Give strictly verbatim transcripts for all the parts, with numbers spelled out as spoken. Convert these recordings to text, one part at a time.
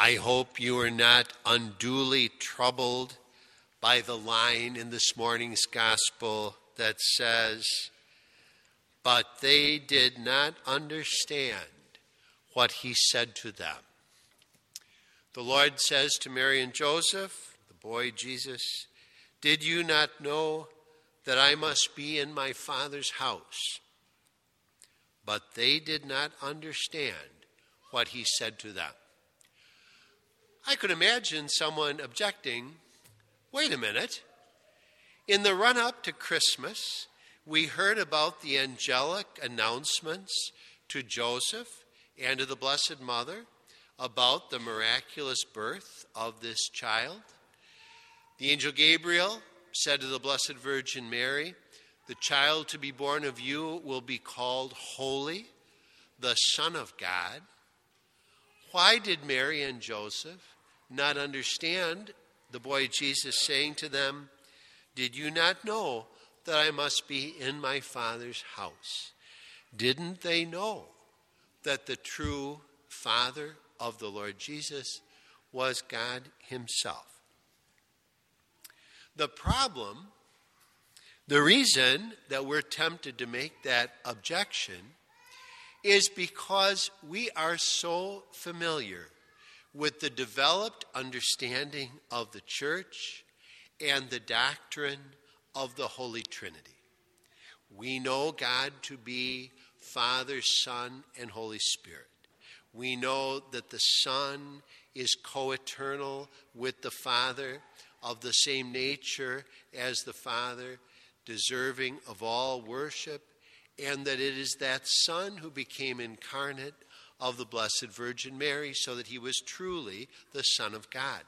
I hope you are not unduly troubled by the line in this morning's gospel that says, "But they did not understand what he said to them." The Lord says to Mary and Joseph, the boy Jesus, "Did you not know that I must be in my Father's house?" But they did not understand what he said to them. I could imagine someone objecting, "Wait a minute. In the run-up to Christmas, we heard about the angelic announcements to Joseph and to the Blessed Mother about the miraculous birth of this child. The angel Gabriel said to the Blessed Virgin Mary, 'The child to be born of you will be called Holy, the Son of God.' Why did Mary and Joseph not understand the boy Jesus saying to them, 'Did you not know that I must be in my Father's house?' Didn't they know that the true Father of the Lord Jesus was God himself?" The problem, the reason that we're tempted to make that objection is because we are so familiar with the developed understanding of the church and the doctrine of the Holy Trinity. We know God to be Father, Son, and Holy Spirit. We know that the Son is co-eternal with the Father, of the same nature as the Father, deserving of all worship, and that it is that Son who became incarnate of the Blessed Virgin Mary, so that he was truly the Son of God.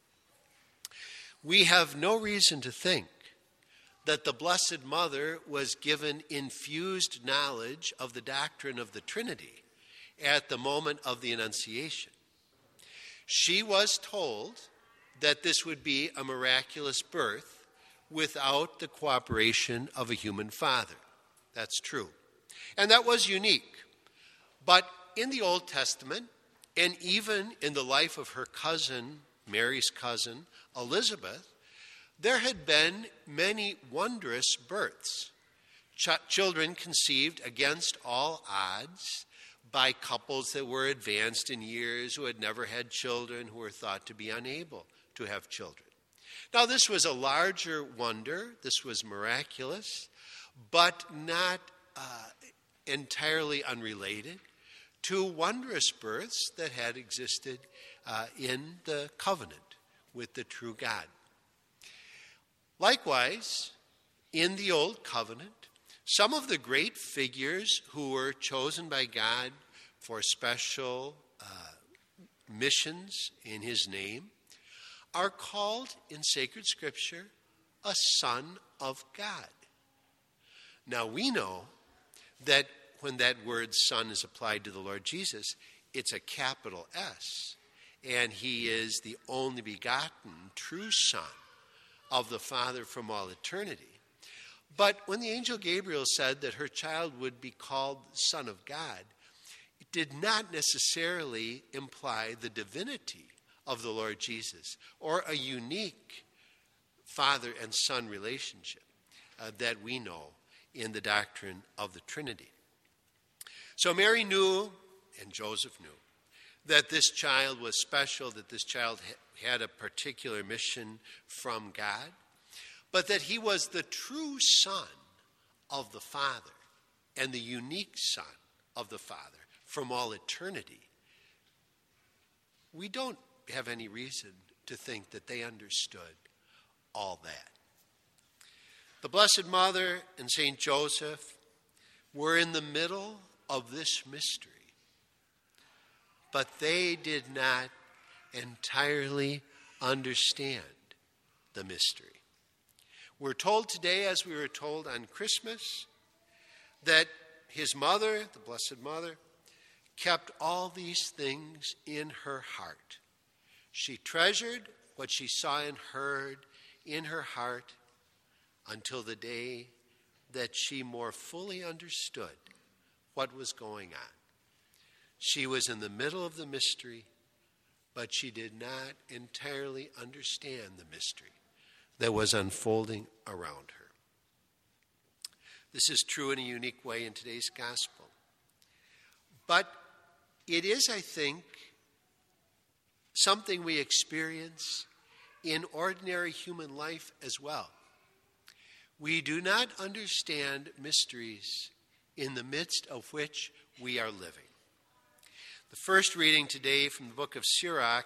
We have no reason to think that the Blessed Mother was given infused knowledge of the doctrine of the Trinity at the moment of the Annunciation. She was told that this would be a miraculous birth without the cooperation of a human father. That's true. And that was unique. But in the Old Testament, and even in the life of her cousin, Mary's cousin, Elizabeth, there had been many wondrous births. Ch- children conceived against all odds by couples that were advanced in years, who had never had children, who were thought to be unable to have children. Now, this was a larger wonder. This was miraculous, but not uh, entirely unrelated to wondrous births that had existed uh, in the covenant with the true God. Likewise, in the Old Covenant, some of the great figures who were chosen by God for special uh, missions in his name are called in sacred scripture a son of God. Now, we know that when that word son is applied to the Lord Jesus, it's a capital S, and he is the only begotten true Son of the Father from all eternity. But when the angel Gabriel said that her child would be called Son of God, it did not necessarily imply the divinity of the Lord Jesus or a unique father and son relationship uh, that we know in the doctrine of the Trinity. So Mary knew, and Joseph knew, that this child was special, that this child ha- had a particular mission from God, but that he was the true Son of the Father and the unique Son of the Father from all eternity. We don't have any reason to think that they understood all that. The Blessed Mother and Saint Joseph were in the middle of this mystery, but they did not entirely understand the mystery. We're told today, as we were told on Christmas, that his mother, the Blessed Mother, kept all these things in her heart. She treasured what she saw and heard in her heart until the day that she more fully understood what was going on. She was in the middle of the mystery, but she did not entirely understand the mystery that was unfolding around her. This is true in a unique way in today's gospel. But it is, I think, something we experience in ordinary human life as well. We do not understand mysteries in the midst of which we are living. The first reading today from the book of Sirach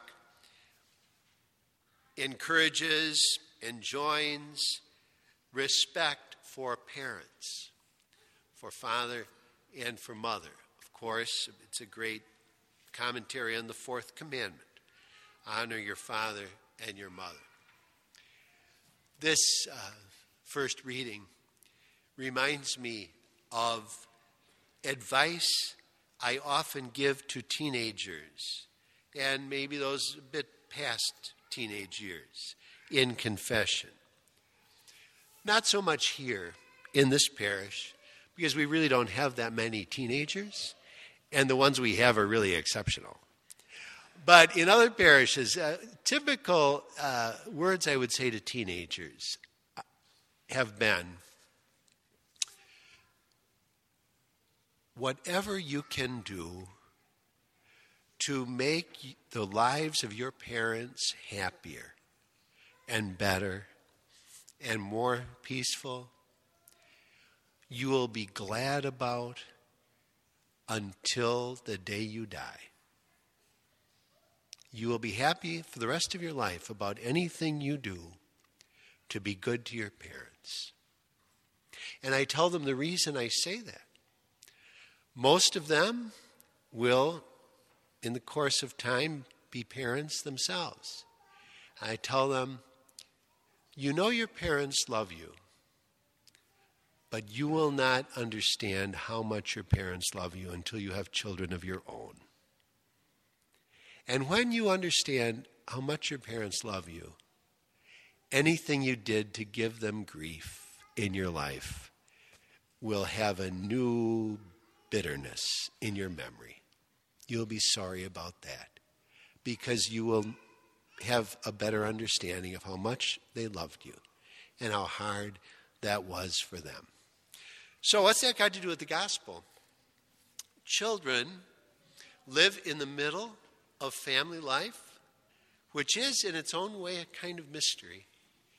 encourages, enjoins respect for parents, for father and for mother. Of course, it's a great commentary on the fourth commandment. Honor your father and your mother. This uh, first reading reminds me of advice I often give to teenagers, and maybe those a bit past teenage years, in confession. Not so much here in this parish, because we really don't have that many teenagers, and the ones we have are really exceptional. But in other parishes, uh, typical uh, words I would say to teenagers have been, whatever you can do to make the lives of your parents happier and better and more peaceful, you will be glad about until the day you die. You will be happy for the rest of your life about anything you do to be good to your parents. And I tell them the reason I say that. Most of them will, in the course of time, be parents themselves. I tell them, you know your parents love you, but you will not understand how much your parents love you until you have children of your own. And when you understand how much your parents love you, anything you did to give them grief in your life will have a new bitterness in your memory. You'll be sorry about that because you will have a better understanding of how much they loved you and how hard that was for them. So what's that got to do with the gospel? Children live in the middle of family life, which is in its own way a kind of mystery,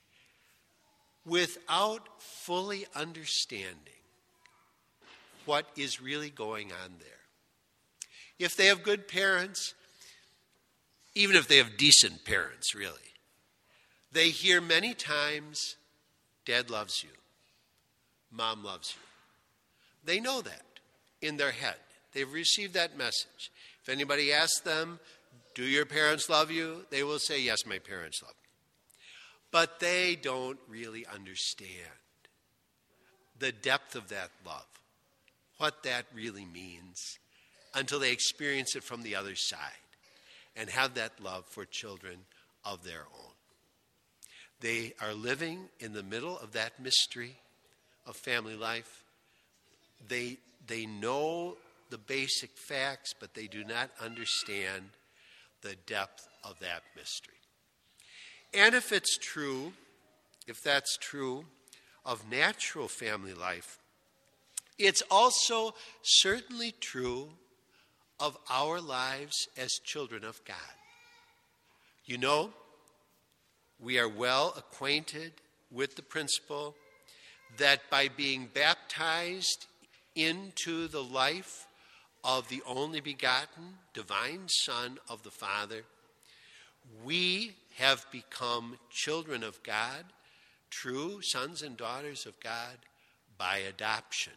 without fully understanding what is really going on there. If they have good parents, even if they have decent parents, really, they hear many times, Dad loves you, Mom loves you. They know that in their head. They've received that message. If anybody asks them, do your parents love you? They will say, yes, my parents love me. But they don't really understand the depth of that love, what that really means, until they experience it from the other side and have that love for children of their own. They are living in the middle of that mystery of family life. They, they know the basic facts, but they do not understand the depth of that mystery. And if it's true, if that's true of natural family life, it's also certainly true of our lives as children of God. You know, we are well acquainted with the principle that by being baptized into the life of the only begotten divine Son of the Father, we have become children of God, true sons and daughters of God, by adoption.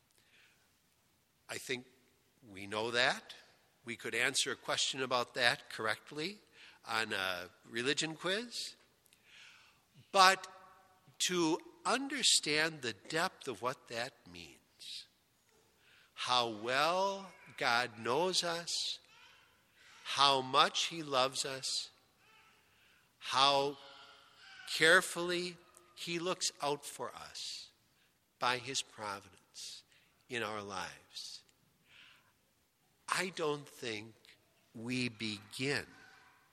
I think we know that. We could answer a question about that correctly on a religion quiz. But to understand the depth of what that means, how well God knows us, how much He loves us, how carefully He looks out for us by His providence in our lives, I don't think we begin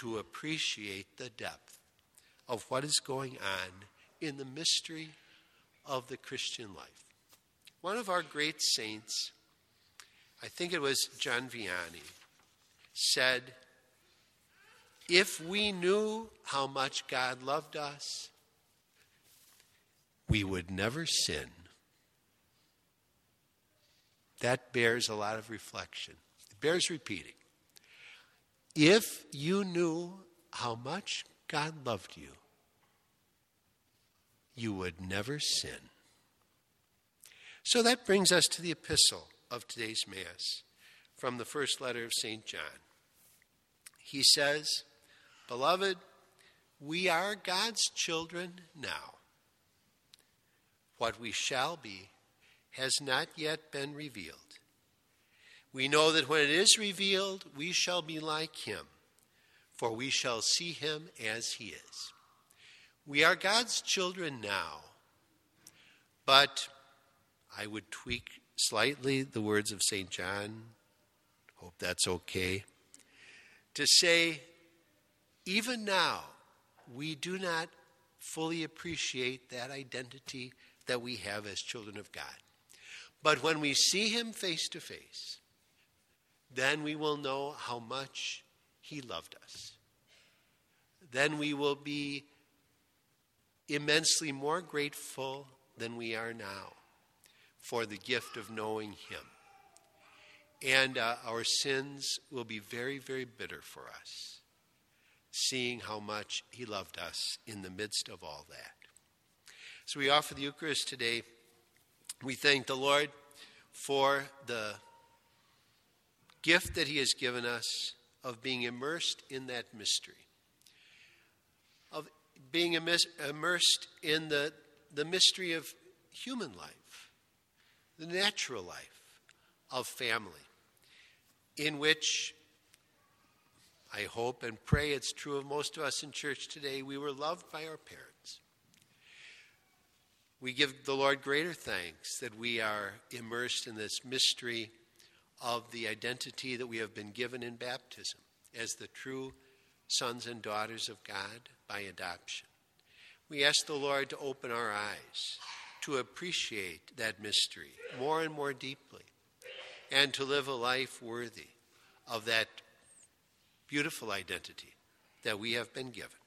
to appreciate the depth of what is going on in the mystery of the Christian life. One of our great saints, I think it was John Vianney, said, if we knew how much God loved us, we would never sin. That bears a lot of reflection. It bears repeating. If you knew how much God loved you, you would never sin. So that brings us to the epistle of today's Mass from the first letter of Saint John. He says, beloved, we are God's children now. What we shall be has not yet been revealed. We know that when it is revealed, we shall be like him, for we shall see him as he is. We are God's children now, but I would tweak slightly the words of Saint John, hope that's okay, to say, even now, we do not fully appreciate that identity that we have as children of God. But when we see him face to face, then we will know how much he loved us. Then we will be immensely more grateful than we are now for the gift of knowing him. And uh, our sins will be very, very bitter for us, seeing how much he loved us in the midst of all that. So we offer the Eucharist today. We thank the Lord for the gift that he has given us of being immersed in that mystery, of being immersed in the, the mystery of human life, the natural life of family, in which I hope and pray it's true of most of us in church today, we were loved by our parents. We give the Lord greater thanks that we are immersed in this mystery of the identity that we have been given in baptism as the true sons and daughters of God by adoption. We ask the Lord to open our eyes to appreciate that mystery more and more deeply and to live a life worthy of that beautiful identity that we have been given.